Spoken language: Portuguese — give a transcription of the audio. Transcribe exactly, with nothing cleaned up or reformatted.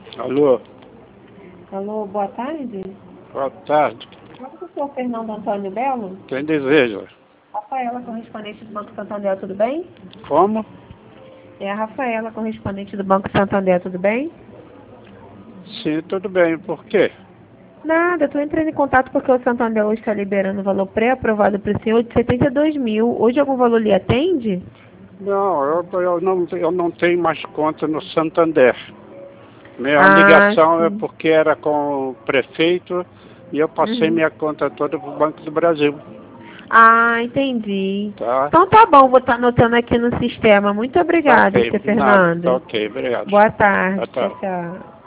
Alô? Alô, boa tarde. Boa tarde. Fala com o senhor Fernando Antônio Belo. Quem deseja? Rafaela, correspondente do Banco Santander, tudo bem? Como? É a Rafaela, correspondente do Banco Santander, tudo bem? Sim, tudo bem. Por quê? Nada, eu tô entrando em contato porque o Santander hoje está liberando o valor pré-aprovado para o senhor de setenta e dois mil. Hoje algum valor lhe atende? Não, eu, eu, não, eu não tenho mais conta no Santander. Minha Ah, ligação é sim. porque era com o prefeito e eu passei Uhum. minha conta toda para o Banco do Brasil. Ah, entendi. Tá? Então tá bom, vou estar anotando aqui no sistema. Muito Tá obrigada, ok. seu De nada. Tá Fernando. ok. Obrigado. Boa Boa tarde. Tchau, tarde. tchau.